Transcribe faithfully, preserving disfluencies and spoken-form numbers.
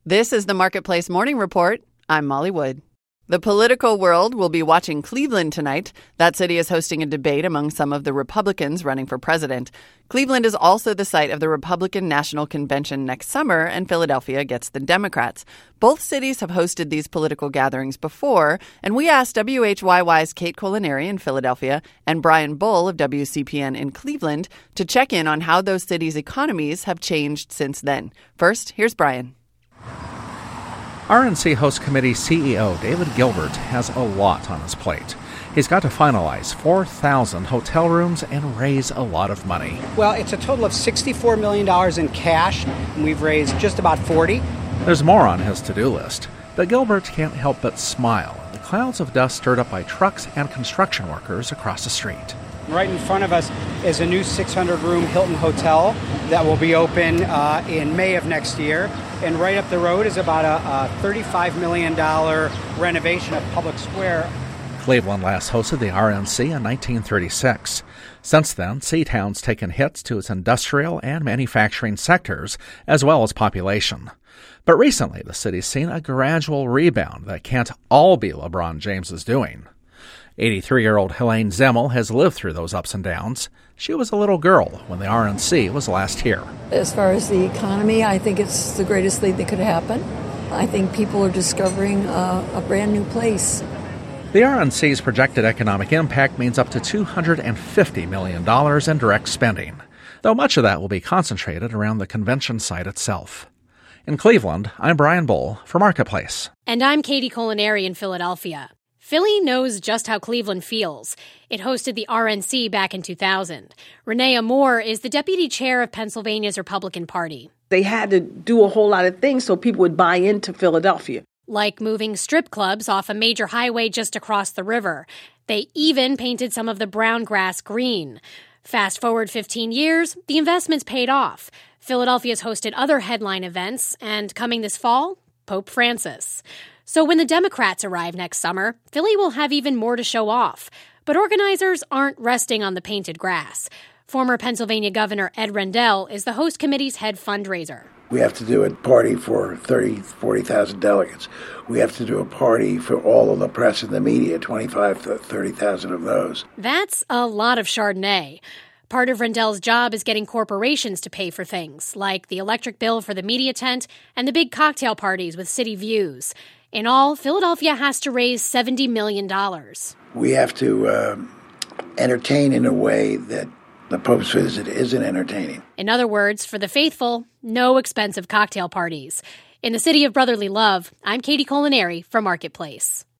This is the Marketplace Morning Report. I'm Molly Wood. The political world will be watching Cleveland tonight. That city is hosting a debate among some of the Republicans running for president. Cleveland is also the site of the Republican National Convention next summer, and Philadelphia gets the Democrats. Both cities have hosted these political gatherings before, and we asked W H Y Y's Kate Culinary in Philadelphia and Brian Bull of W C P N in Cleveland to check in on how those cities' economies have changed since then. First, here's Brian. R N C Host Committee C E O David Gilbert has a lot on his plate. He's got to finalize four thousand hotel rooms and raise a lot of money. Well, it's a total of sixty-four million dollars in cash, and we've raised just about forty. There's more on his to-do list, but Gilbert can't help but smile at the clouds of dust stirred up by trucks and construction workers across the street. Right in front of us is a new six hundred room Hilton Hotel that will be open uh, in May of next year. And right up the road is about a, a thirty-five million dollars renovation of Public Square. Cleveland last hosted the R N C in nineteen thirty-six. Since then, C-Town's taken hits to its industrial and manufacturing sectors, as well as population. But recently, the city's seen a gradual rebound that can't all be LeBron James's doing. eighty-three-year-old Helene Zemmel has lived through those ups and downs. She was a little girl when the R N C was last here. As far as the economy, I think it's the greatest thing that could happen. I think people are discovering uh, a brand new place. The R N C's projected economic impact means up to two hundred fifty million dollars in direct spending, though much of that will be concentrated around the convention site itself. In Cleveland, I'm Brian Bull for Marketplace. And I'm Katie Culinary in Philadelphia. Philly knows just how Cleveland feels. It hosted the R N C back in two thousand. Renee Moore is the deputy chair of Pennsylvania's Republican Party. They had to do a whole lot of things so people would buy into Philadelphia. Like moving strip clubs off a major highway just across the river. They even painted some of the brown grass green. Fast forward fifteen years, the investments paid off. Philadelphia's hosted other headline events, and coming this fall, Pope Francis. So when the Democrats arrive next summer, Philly will have even more to show off. But organizers aren't resting on the painted grass. Former Pennsylvania Governor Ed Rendell is the host committee's head fundraiser. We have to do a party for thirty, forty thousand delegates. We have to do a party for all of the press and the media, twenty-five to thirty thousand of those. That's a lot of Chardonnay. Part of Rendell's job is getting corporations to pay for things, like the electric bill for the media tent and the big cocktail parties with city views. In all, Philadelphia has to raise seventy million dollars. We have to uh, entertain in a way that the Pope's visit isn't entertaining. In other words, for the faithful, no expensive cocktail parties. In the city of brotherly love, I'm Katie Culinary for Marketplace.